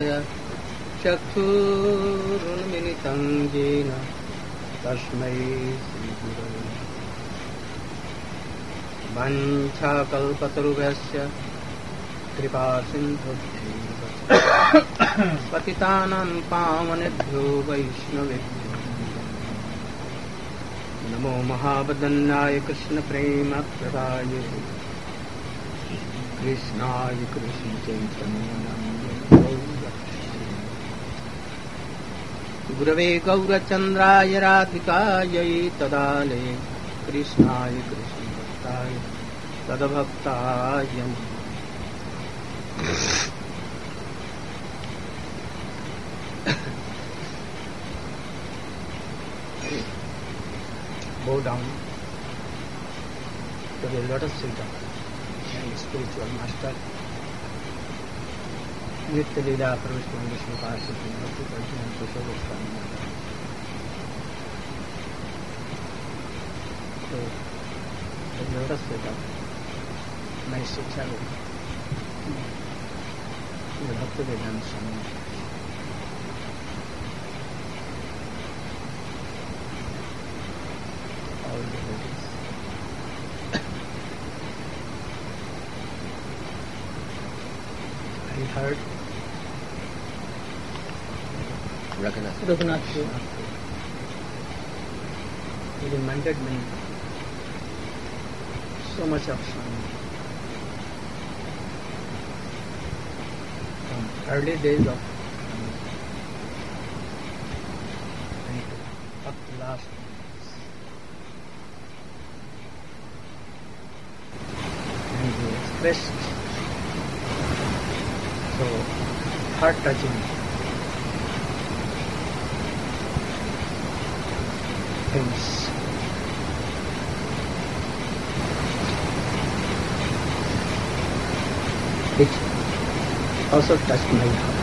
चक्षुरुन्मिलितं येन तस्मै श्रीगुरवे वञ्चाकल्पतरुभ्यश्च कृपासिन्धुभ्यैव पतितानां पावनेभ्यो वैष्णवेभ्यो नमो महावदन्याय कृष्णप्रेमप्रदाय कृष्णाय कृष्णचैतन्याय गुरवे गौरचन्द्राय राधिकायै तदालये कृष्णाय कृष्णभक्ताय तद्भक्ताय bow down to the lotus feet of my spiritual master. Nitya Leela Parvishwan Vishnu Pasiti Bhakti Prajna Kusha Goswami. So, the lotus feet of my Shiksha Guru, the Bhakti Vedanta Swami. All the devotees. I heard Raghunath. He reminded me so much of Swami. From early days of up to last days. And he expressed so heart-touching things. Which also touched my heart.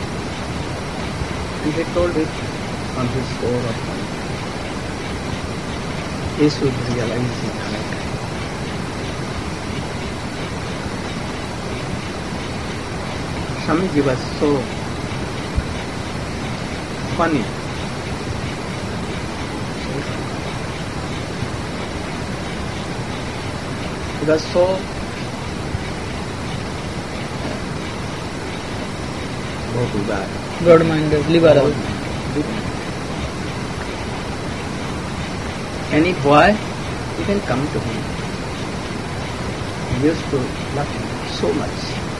And he told it on his floor of life. He should realize it like that. Swamiji was so funny. He was so broad-minded, liberal. Any boy, you can come to him. He used to love him so much.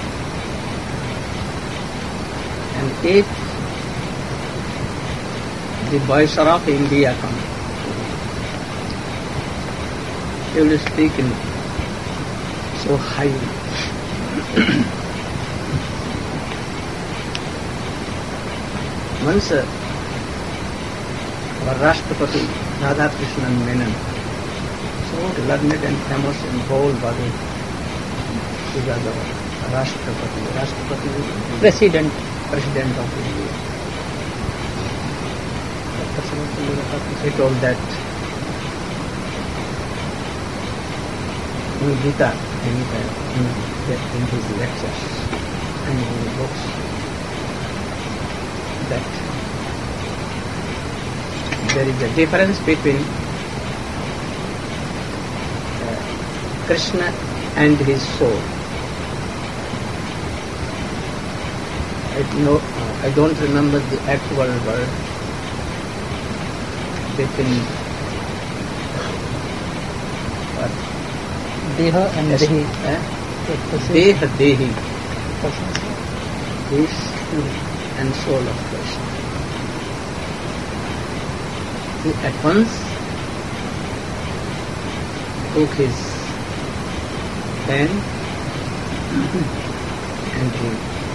And if the boys of India come, he will speak in so highly. Once our Rashtrapati Radhakrishnan Menon, so learned and famous in whole body, he was our Rashtrapati. President of India. He told that in Gita, in his lectures and in his books, that there is a difference between Krishna and his soul. I don't remember the actual word between Deha and Dehi. Dehi. This and soul of Krishna. He at once took his pen and he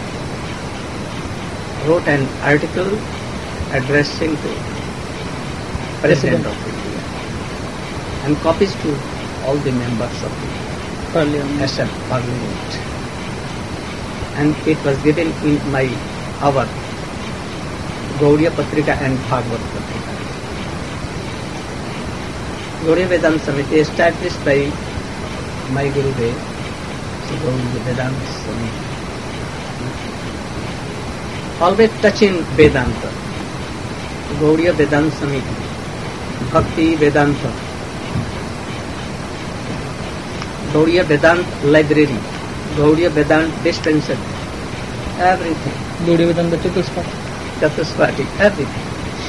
wrote an article addressing to President of India and copies to all the members of the Parliament. And it was given in our Gauriya Patrika and Bhagavad Patrika. Gauriya Vedanta Samiti established by my Gurudev, so Gauriya Vedanta Samiti. always touching Vedanta. Gaudiya Vedanta Samiti, Bhakti Vedanta, Gaudiya Vedanta Library, Gaudiya Vedanta Dispensary, everything. Gaudiya Vedanta Chatuspati. Chatuspati, everything.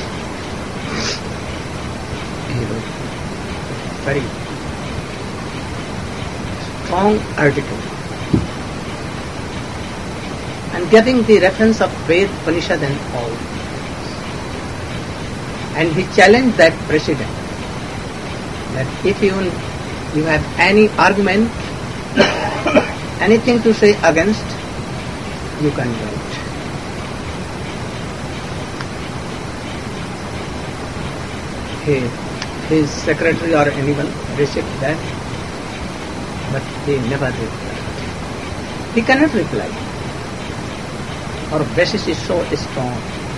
Very strong article. And giving the reference of Ved, Upanishad and all. And he challenged that president that if you have any argument, anything to say against, you can write. His secretary or anyone received that, but he never replied. He cannot reply. Our basis is so strong.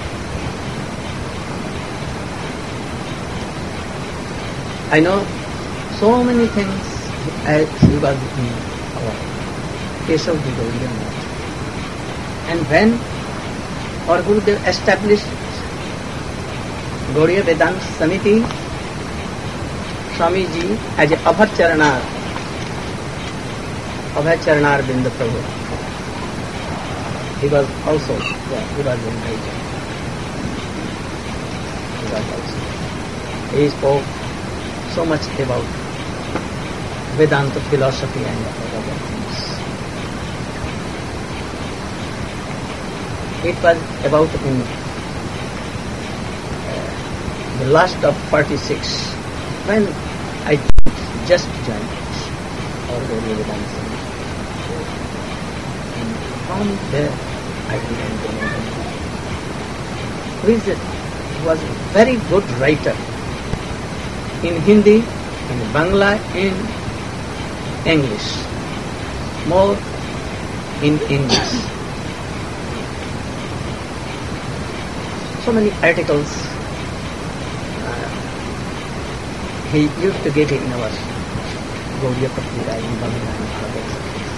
I know so many things as he was in our case of the Gaudiya Math. And when our Gurudev established Gaudiya Vedanta Samiti, Swamiji as a Abhacharnar Binda Prabhu, he was also, he was in Niger. He was also. He spoke so much about Vedanta philosophy and other things. It was about in the last of 46 when I just joined our Gaudiya Vedanta. And from there I began to know him. He was a very good writer in Hindi, in Bangla, in English, more in English. So many articles he used to get in our Gaudiya Patrika in Bangla and other.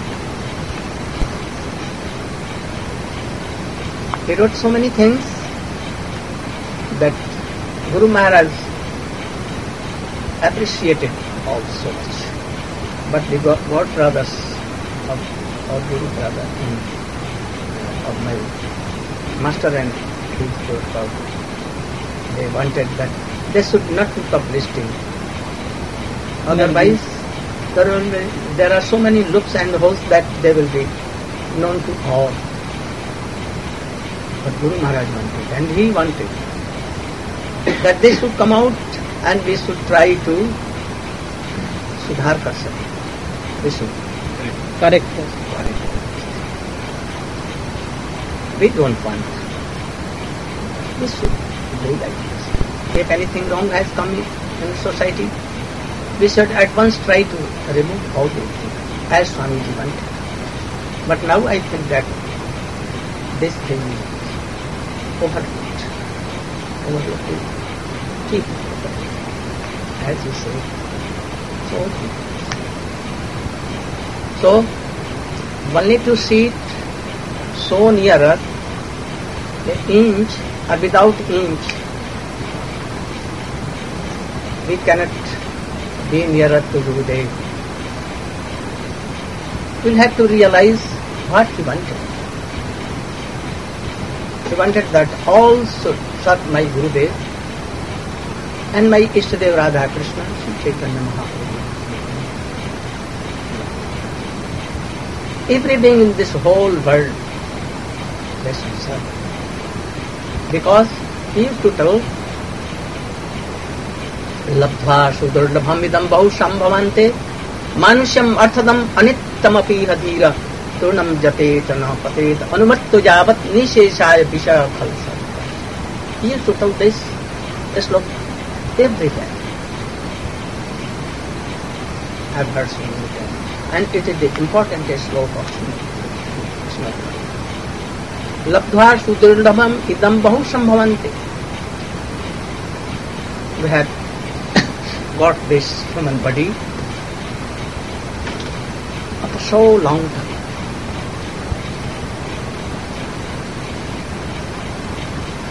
He wrote so many things that Guru Maharaj appreciated all so much. But the God brothers of Guru brother of my master and his daughter, they wanted that they should not be published in. Otherwise, there are so many loops and holes that they will be known to all. But Guru Maharaj wanted, and he wanted that they should come out and we should try to sudhar kar sake. We should Correct. We don't want. We should do like this. If anything wrong has come in society, we should at once try to remove all those things, as Swamiji wanted. But now I think that this thing is overlooked. Keep as you say. So only to see it so nearer, an inch or without inch, we cannot be nearer to Gurudev. We'll have to realize what he wanted. He wanted that all should serve my Gurudev and my Ishtadev Radha Krishna, Sri Chaitanya Mahaprabhu. Every being in this whole world, they should serve. Because he used to tell, Labdha sudurdabham idam bahu sambhavante manusyam arthadam anittamapi hadira turnam jateta patet anumattu javat nisheshaya visha khalsa. He used to tell this sloka every time. I have heard so many times. And it is the important sloka of Srimad. Labdha sudurdabham idam bahu sambhavante. We have got this human body after so long time.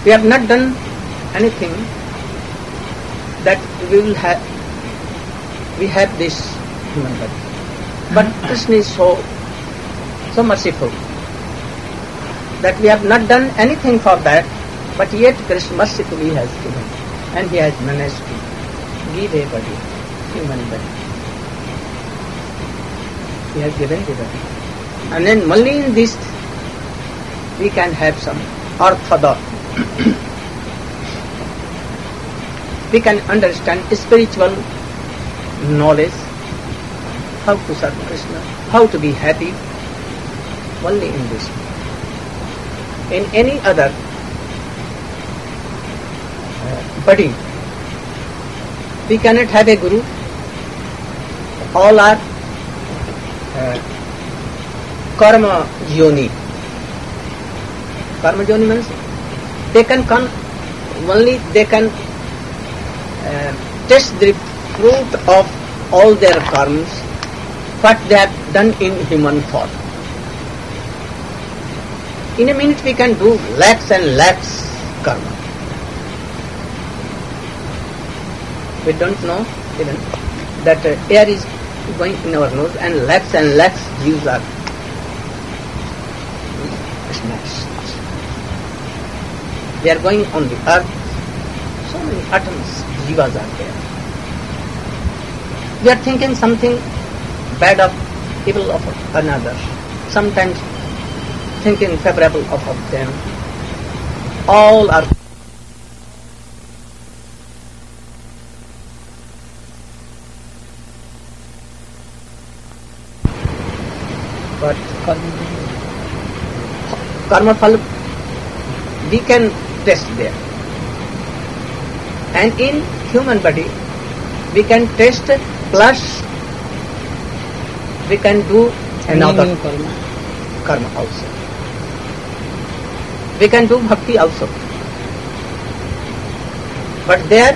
We have not done anything that we have this human body. But Krishna is so merciful that we have not done anything for that, but yet Krishna mercifully has given, and he has managed to give a body, human body. He has given the body. And then only in this we can have some arthada. We can understand spiritual knowledge, how to serve Krishna, how to be happy, only in this. In any other body, we cannot have a guru. All are karma yoni. Karma yoni means they can come, only they can taste the fruit of all their karmas, what they have done in human form. In a minute we can do lakhs and lakhs karma. We don't know even that air is going in our nose and lakhs Jews are smashed. They are going on the earth. So many atoms, jivas are there. We are thinking something bad of, evil of another. Sometimes thinking favorable of them. All are but karma phal we can test there. And in human body we can test plus we can do another karma also. We can do bhakti also. But there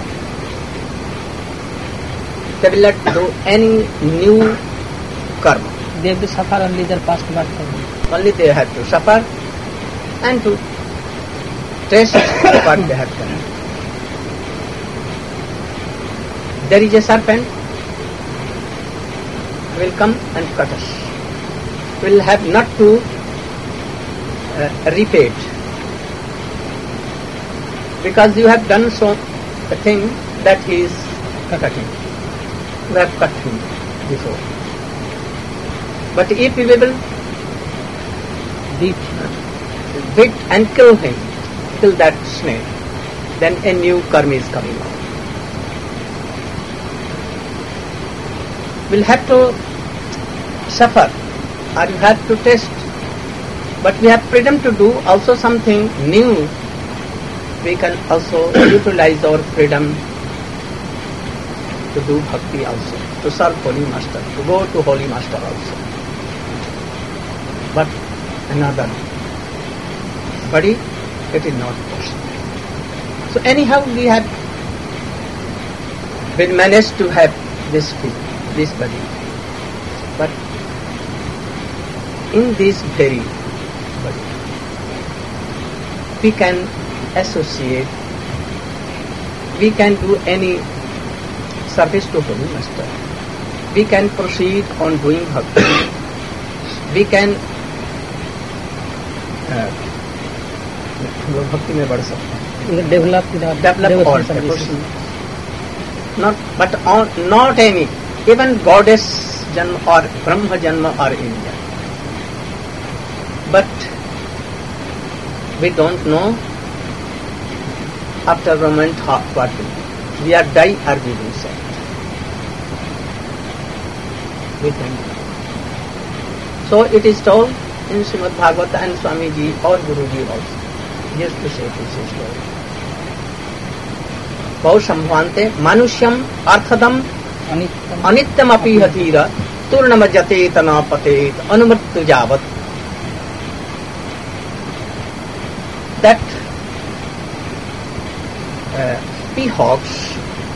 they will not do any new karma. They have to suffer only their past birth. Only they have to suffer and to taste what they have done. There is a serpent will come and cut us. We will have not to repay it. Because you have done so a thing that he is cutting. You have cut him before. But if we will beat and kill him, kill that snake, then a new karma is coming out. We'll have to suffer or you have to test. But we have freedom to do also something new. We can also utilize our freedom to do bhakti also, to serve Holy Master, to go to Holy Master also. But another body, it is not possible. So anyhow we have been managed to have this body. But in this very body, we can associate, we can do any service to Holy Master. We can proceed on doing bhakti. We can भक्ति में बढ़ सकते हैं. Develop all devotion. Not any, even goddess janma or Brahma janma or India. But we don't know after moment what will be. We are die or we will say. We don't know. So it is told in Srimad Bhagavata and Swami Ji or Guru Ji also. Used to say this story. Pausambhvante manusyam arthadam anityam api hatira turnamajate tanapatet anumrittu javat. That peahawks,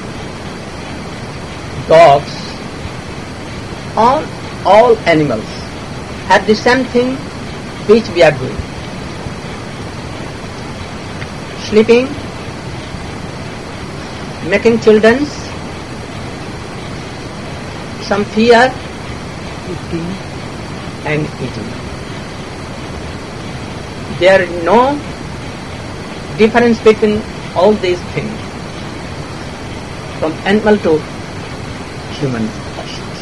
dogs, all animals have the same thing which we are doing. sleeping, making children, some fear, and eating. There is no difference between all these things, from animal to human persons.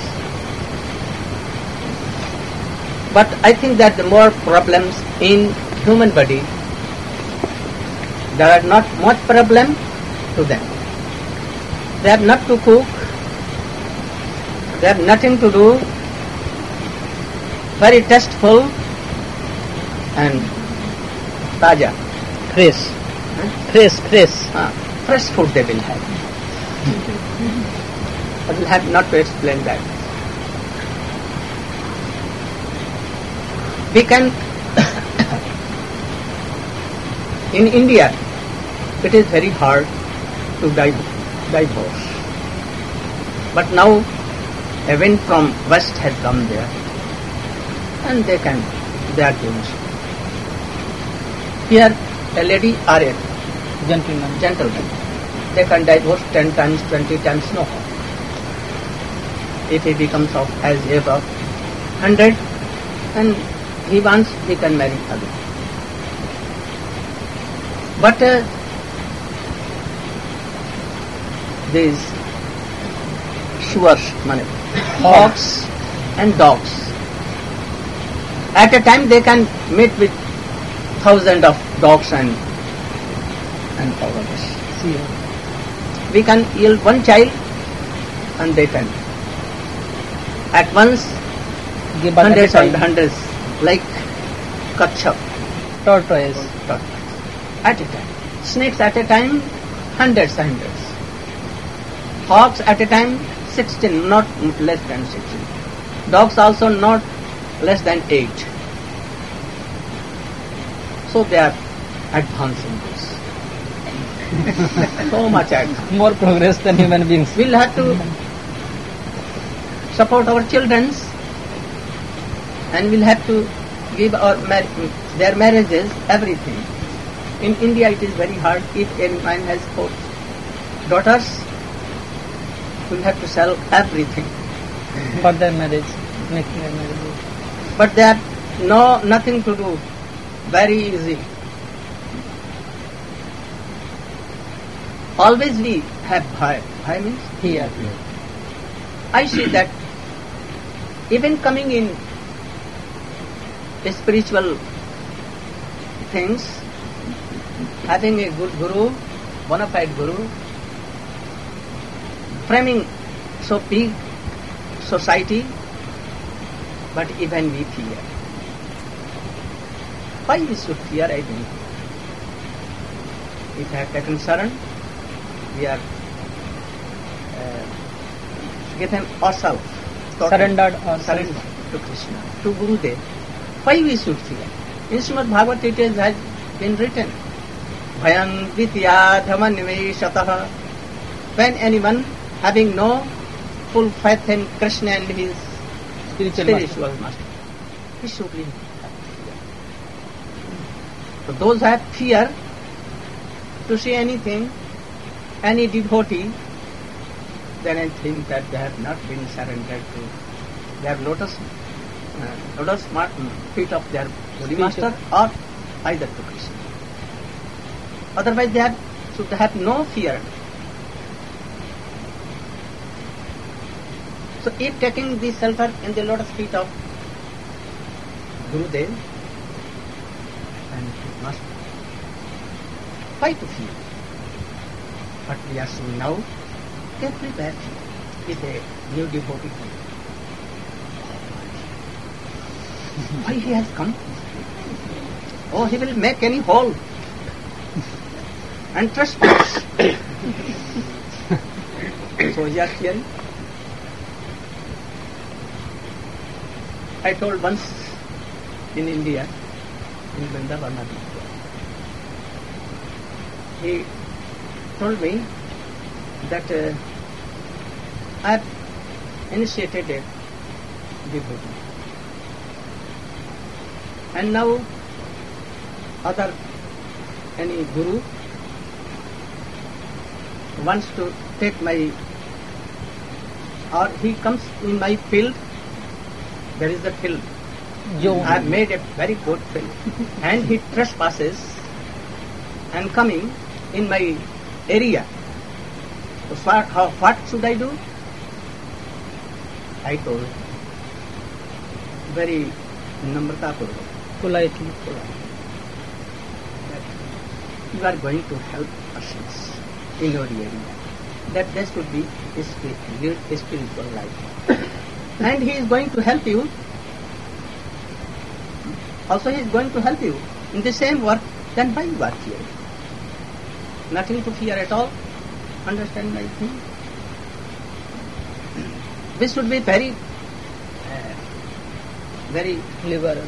But I think that the more problems in human body, there are not much problem to them. They have not to cook, they have nothing to do, very tasteful and taja. Fresh food they will have. I will have not to explain that. We can, in India, it is very hard to divorce. But now a wind from west has come there, and they are doing so. Here, a lady or a gentleman, they can divorce 10 times, 20 times, no harm. If he becomes of as age of 100 and he wants, he can marry again. But these hogs and dogs, at a time they can meet with thousands of dogs and all of this. We can yield one child and they can at once give hundreds and hundreds, like kachap, tortoise at a time. Snakes at a time, hundreds and hundreds. Hogs at a time, 16, not less than 16. Dogs also not less than 8. So they are advancing this. So much advanced. More progress than human beings. We'll have to support our children, and we'll have to give their marriages, everything. In India it is very hard. If any man has 4 daughters, we'll have to sell everything. For their marriage, making their marriage. But they have nothing to do. Very easy. Always we have bhai. Bhai means Here. I see that even coming in spiritual things, having a good guru, bona fide guru, framing so big society, but even we fear. Why we should fear, I don't know. If I have taken saran, we are given ourselves, Surrendered to Krishna, to Gurudev. Why we should fear? In Srimad Bhagavad Gita it has been written, Bhayam Vidya Dhamaniveshataha. When anyone having no full faith in Krishna and his spiritual master, he should be have fear. So those who have fear to see anything, any devotee, then I think that they have not been surrendered to their lotus feet of their Holy Master or either to Krishna. Otherwise they should have no fear. So if taking the shelter in the lotus feet of Gurudev and his Master, why to fear? But we are seeing now, everywhere is a new devotee. Why he has come? Oh, he will make any hole and trespass. So he is hearing. I told once in India, in Vrindavan, he told me that I have initiated a devotee. And now any guru wants to take my, or he comes in my field, there is a field. Zone. I have made a very good field. And he trespasses and coming in my area. So what should I do? I told very namrata purvak, Politely. that you are going to help persons in your area. That there should be a spiritual life. And he is going to help you. Also he is going to help you in the same work. Then why you are fearing? Nothing to fear at all. Understand my thing? We should be very Liberal.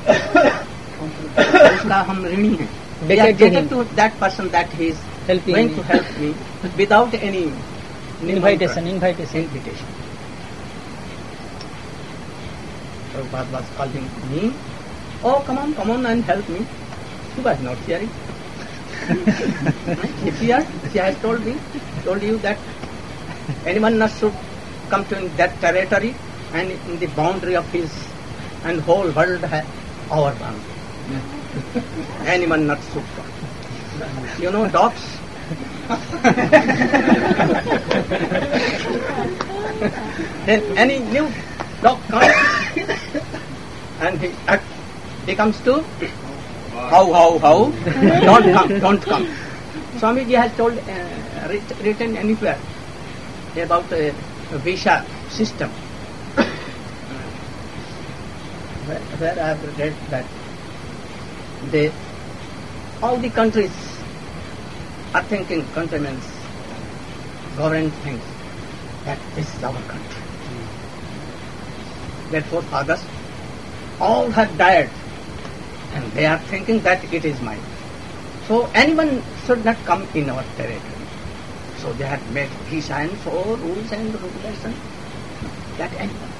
उसका हम ऋणी हैं. We are getting to that person that he is Helping going me. to help me without any Invitation. invitation. Prabhupada was calling me, oh come on and help me. She was not hearing. She feared. She has told you that anyone not should come to in that territory and in the boundary of his and whole world has our boundary. Anyone not should come. You know dogs? Then any new dog comes and he comes to how don't come. Swamiji has told written anywhere about a visa system where I have read that all the countries are thinking, countrymen, government thinks that this is our country. That 4th August, all have died and they are thinking that it is mine. So anyone should not come in our territory. So they have made visa and so rules and regulations that anyone can.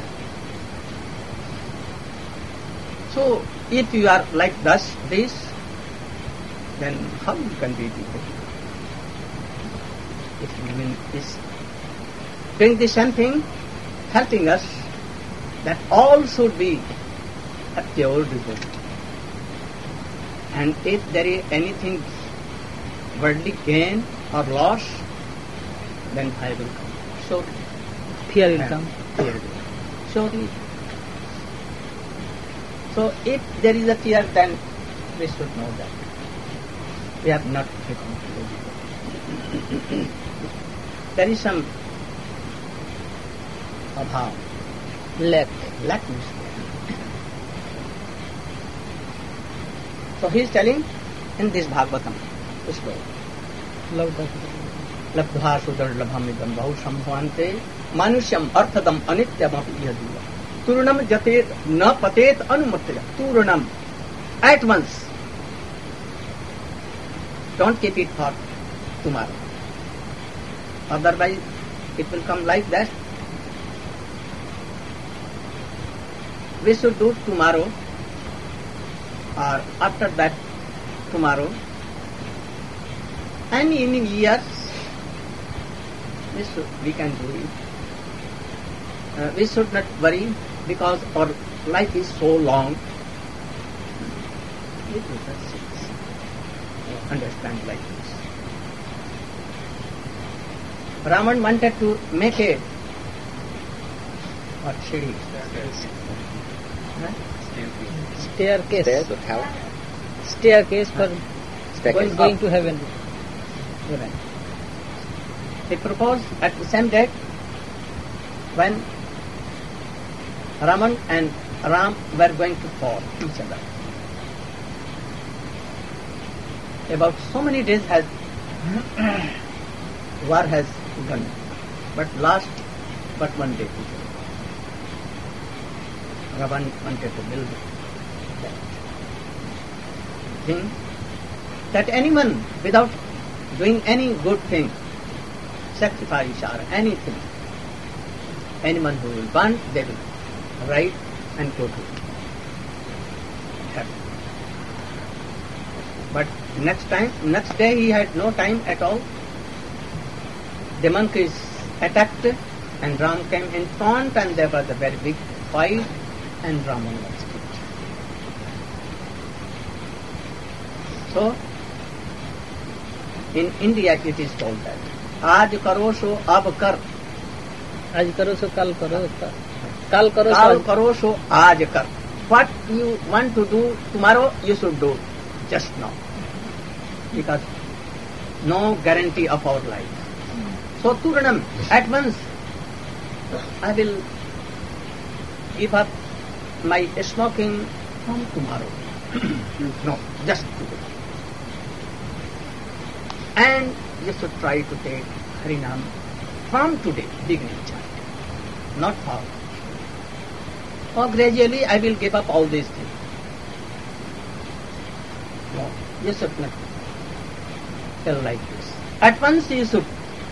So if you are like this, then how you can be people? If you mean is doing the same thing, helping us, that all should be a pure devotee. And if there is anything worldly gain or loss, then I will come. So Fear will come. fear will come. Surely. So if there is a fear, then we should know that we have not become devotee. There is some abhav, lackness. So he is telling in this Bhagavatam, this way, Love that. Labdha sudharlabhamidam bahu sambhavante manusyam arthadam anityamapi yadula turnam jatet na patet anumatya. Turnam, at once. Don't keep it for tomorrow. Otherwise it will come like that. We should do tomorrow or after that tomorrow, and in years we can do it. We should not worry because our life is so long. We do that things. Understand like this. Raman wanted to make a what shiri? Staircase. Stairs or tower? Staircase for Staircase. going to heaven. Heaven. He proposed at the same date when Raman and Ram were going to fall each other. About so many days has war has begun, but last but one day. Ravan wanted to build that thing, that anyone without doing any good thing, sacrifice or anything, anyone who will want, they will ride and go to heaven. But next day he had no time at all. the monkeys attacked and Ram came in front and there was a very big fight and Ravan was killed. So, in India it is told that Aaj karo so ab kar. आज करो सो कल करो कल करो Kal so karo so aaj kar. What you want to do tomorrow, you should do just now. Because no guarantee of our life. So Turanam, at once I will give up my smoking from tomorrow. No, just today. And you should try to take Harinam from today, beginning chant, not for. Or gradually I will give up all these things. No, you should not tell like this. At once you should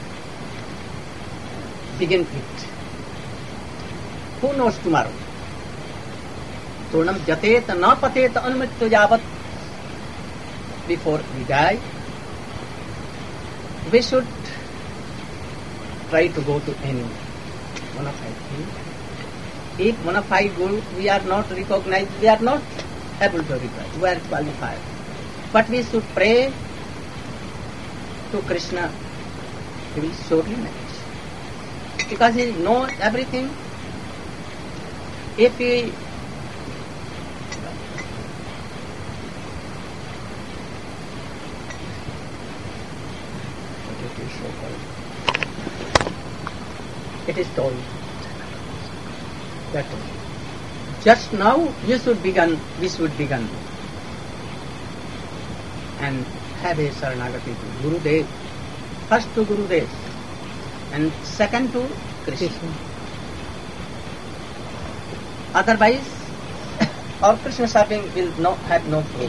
begin it. Who knows tomorrow? Turnam jatet na patet anumrityu javat. Before we die, we should try to go to any bona fide thing. If bona fide guru we are not recognized, we are not able to recognize, we are qualified. But we should pray to Krishna, he will surely manage. Because he knows everything. If he it is told that just now we should begin and have a Saranagati to Gurudev. First to Gurudev and second to Krishna. Otherwise, our Krishna serving will not have no proof.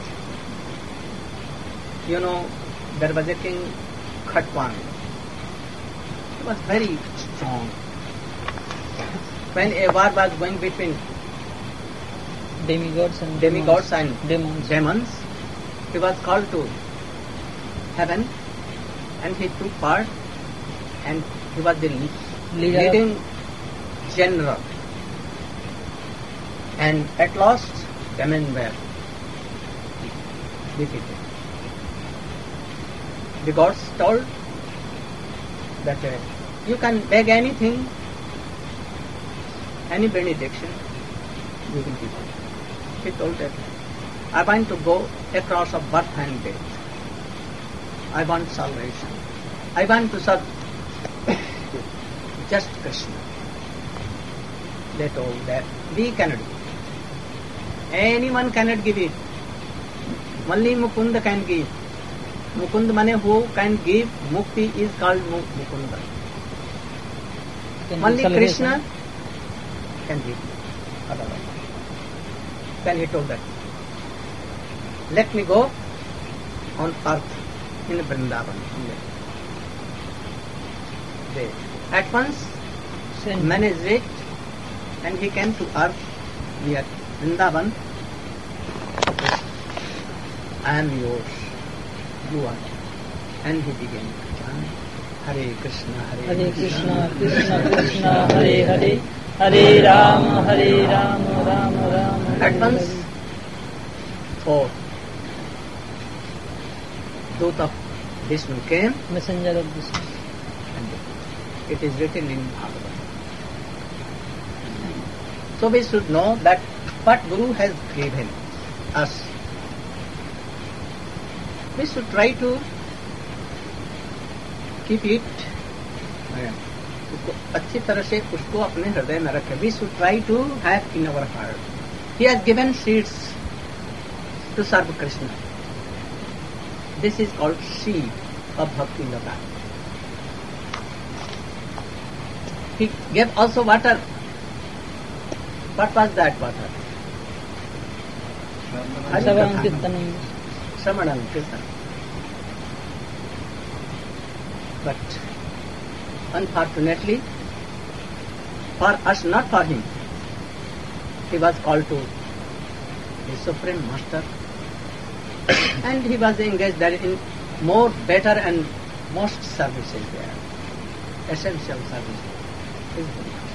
You know, there was a king Khatwan. He was very strong. When a war was going between demigods and demons, he was called to heaven and he took part and he was the leading general. And at last, demons were defeated. The gods told that you can beg anything, any benediction, you will give it. He told that I want to go across of birth and death. I want salvation. I want to serve just Krishna. They told that we cannot give it. Anyone cannot give it. Only Mukunda can give. Mukund mane who can give mukti is called Mukunda. Only Krishna can give. Otherwise. Then he told that, let me go on earth in Vrindavan. They at once managed it and he came to earth near Vrindavan. I am yours. You are. And he began to chant Hare Krishna, Hare Krishna, Krishna Krishna, Hare Hare, Hare Rama, Rama Rama. At once, four Dut of Vishnu came. Messenger of Vishnu. And it is written in Bhagavad. So we should know that what Guru has given us, we should try to keep it, अच्छी तरह से उसको अपने हृदय में रखें. We should try to have in our heart. He has given seeds to serve Krishna. This is called seed of Bhakti Lata. He gave also water. What was that water? Shravanam Kirtan. But unfortunately, for us, not for him, he was called to the Supreme Master and he was engaged there in more better and most services there. essential service is very much.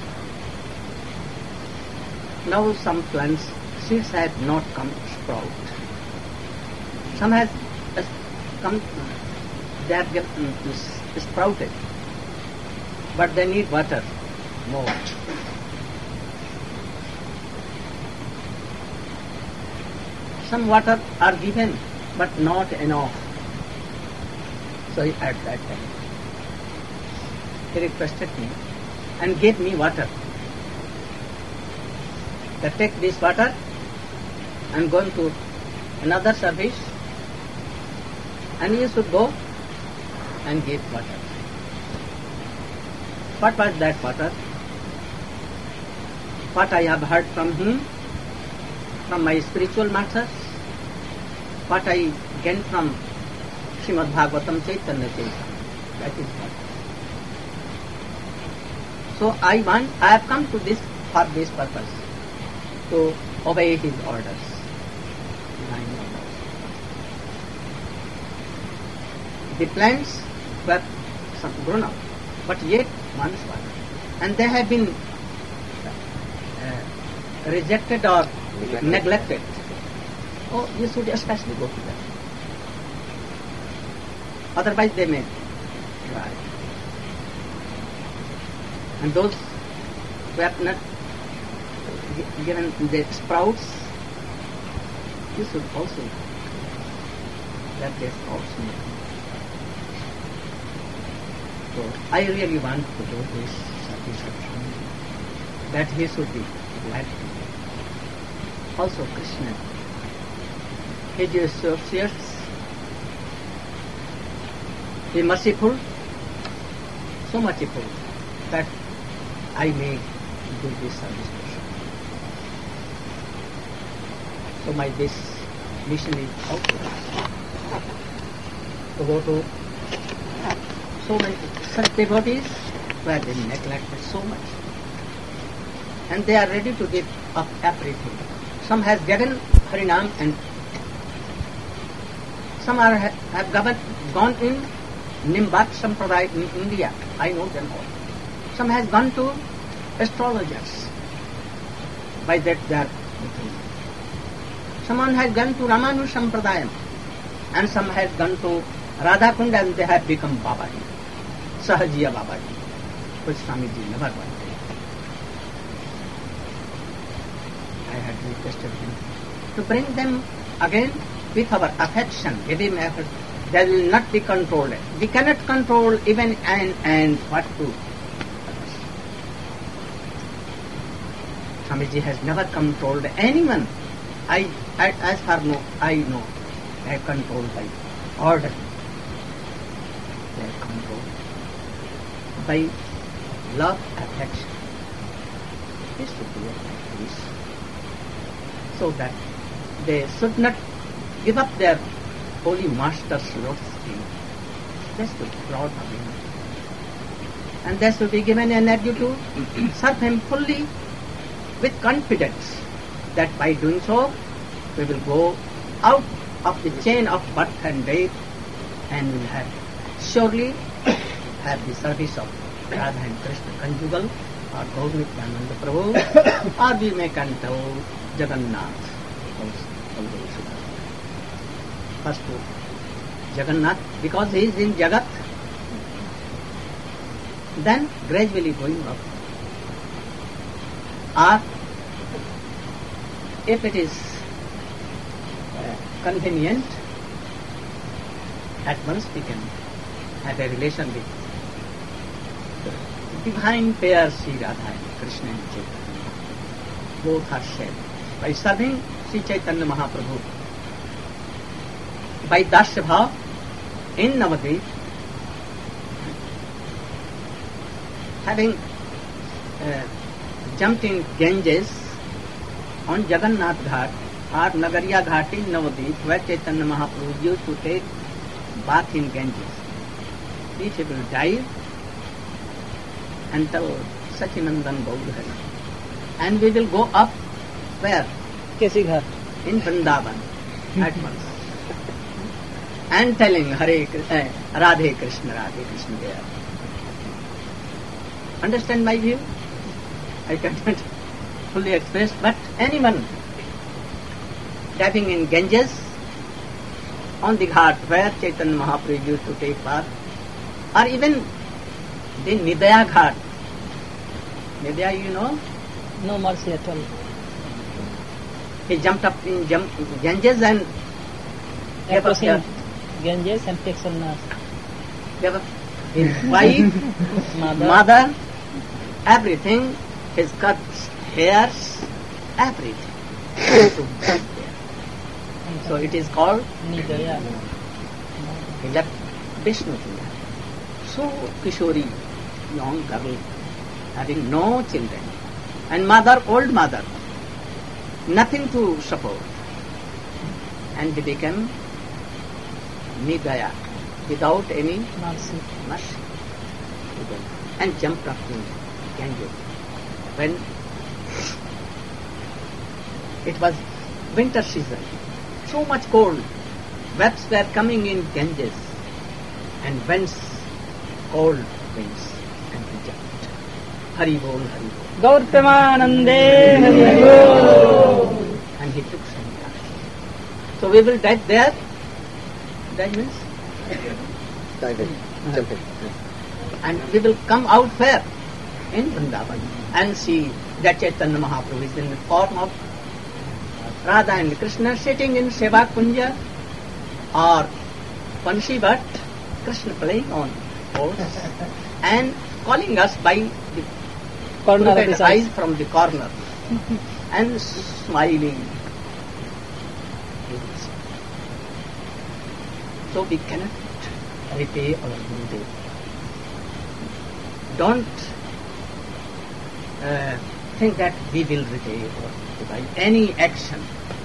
Now some plants, seeds have not come sprout. Some has come, they have sprouted, but they need water more. Some water are given, but not enough. So at that time, he requested me and gave me water. That take this water and go to another service, and you should go and give water. What was that water? What I have heard from him, from my spiritual masters, what I gained from Srimad Bhagavatam Chaitanya Charitamrita. That is what. So I have come to this for this purpose, to obey his orders. Divine orders. The plants were grown up, but yet once water, and they have been rejected or neglected. Oh, you should especially go to them. Otherwise they may dry. And those who have not given the sprouts, you should also let the sprouts may come. So I really want to do this satisfaction, that he should be glad. Also Krishna, his associates, be merciful, so merciful that I may do this service. So my this mission is also to go to so many such devotees where they neglected so much, and they are ready to give up everything. Some has given Harinam, and some have gone in Nimbat Sampradaya in India. I know them all. Some has gone to astrologers. By that they are becoming. Someone has gone to Ramanu Sampradaya, and some has gone to Radha Kund, and they have become Babaji, Sahajiya Babaji, which Swamiji never wanted. I had requested him to bring them again with our affection, give him effort. They will not be controlled. We cannot control even and what to others. Swamiji has never controlled anyone. As far I know, they are controlled by order. They are controlled by love, affection. This should be like this. So that they should not give up their holy master's lotus feet. They should be proud of him. And they should be given energy to serve him fully with confidence that by doing so, we will go out of the chain of birth and death, and will have surely have the service of Radha and Krishna conjugal, or Gaur-Nityananda Prabhu, or we may control Jagannath. First to Jagannath, because he is in Jagat, then gradually going up. Or if it is convenient, at once we can have a relation with the divine pair Sri Radha and Krishna and Chaitanya. Both are shared. By serving Sri Chaitanya Mahaprabhu, by Dasya Bhav in Navadvip, having jumped in Ganges on Jagannath Ghat or Nagariya Ghat in Navadvip, where Chaitanya Mahaprabhu used to take bath in Ganges. Each will dive and tell Sachinandan Gaur-Hari. And we will go up where? Kesi Ghat. In Vrindavan at once. And telling Radhe Krishna there. understand my view? I cannot fully express, but anyone diving in Ganges, on the ghat where Chaitanya Mahaprabhu used to take part, or even the Nidaya Ghat. Nidaya, you know? No mercy at all. He jumped up in Ganges and gave up Approaching Ganges and takes sannyas. his wife, mother, everything, his cut hairs, everything. To back there. So it is called Nidaya. he left Vishnu Puriya. So Kishori, young girl, having no children, and mother, old mother, nothing to support, and he became Nidaya, without any Mercy. mercy, and jumped up in Ganges. When it was winter season, so much cold, webs were coming in Ganges, and winds, cold winds, and he jumped. Hari Bol, Hari Bol. Gaur Premanande Hari Bol. And he took sannyas. So we will dive there. Dive means? Jumping. And we will come out where? In Vrindavan. And see that Chaitanya Mahaprabhu is in the form of Radha and Krishna sitting in Seva Kunja, or Panshi Bhatt, Krishna playing on horse and calling us by the Corner of crooked his eyes eyes. from the corner and smiling. So we cannot repay our Gurudev. Don't think that we will repay or by any action,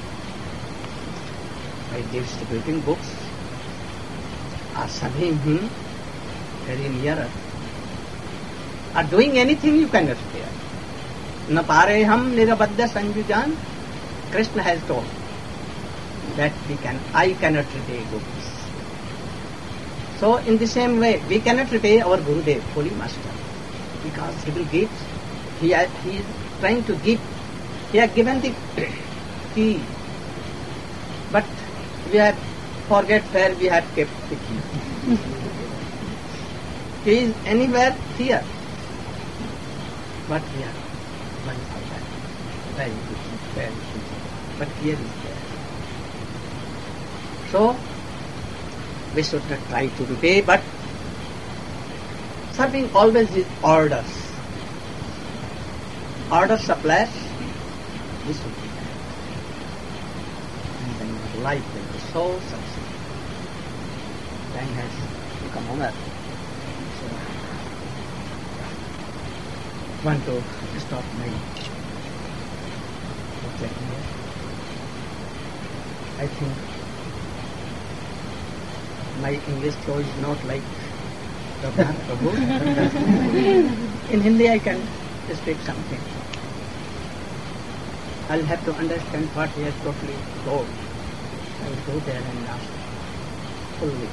by distributing books or serving him very near, or doing anything you cannot repay. Na pare ham nirabadya sanjujan. Krishna has told that I cannot repay books. So in the same way, we cannot repay our Gurudev, Holy Master, because he will give. He is trying to give. He has given the key, but we have forget where we had kept the key. He is anywhere here, but we are one for that. Very good, very good. But here is there. So we should not try to repay, but serving always is orders. Order supplies, this will be there. And then your life will be so successful. Time has become over. So, want to stop my lecture here. I think my English flow is not like Raghunath Prabhu. In Hindi I can speak something. I'll have to understand what he has totally told. I will go there and ask fully.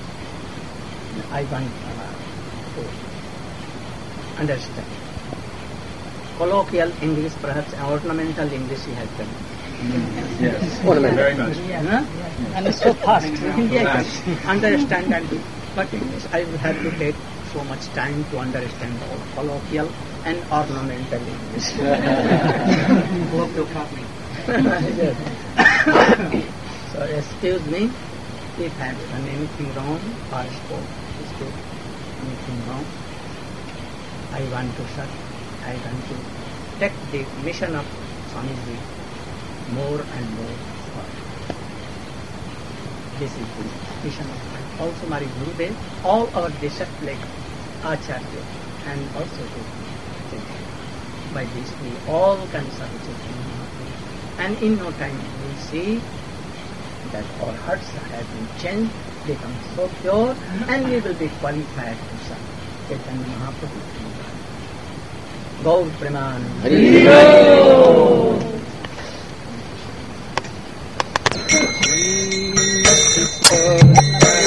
I want to understand. Colloquial English, perhaps ornamental English he has done. Yes. Ornamental. Very much. Huh? And it's so fast. Hindi I can understand and do. But English I will have to take so much time to understand all colloquial and ornamental English. Hope you'll cut me. So excuse me if I have done anything wrong or spoke anything wrong. I want to take the mission of Swamiji more and more forward. This is the mission of also Mari Gurudev, all our disciples, Acharya, and also the by this we all can serve Chaitanya Mahaprabhu. And in no time we will see that our hearts have been changed, become so pure, and we will be qualified to serve Chaitanya Mahaprabhu. Gaur Preman. Hari Bol.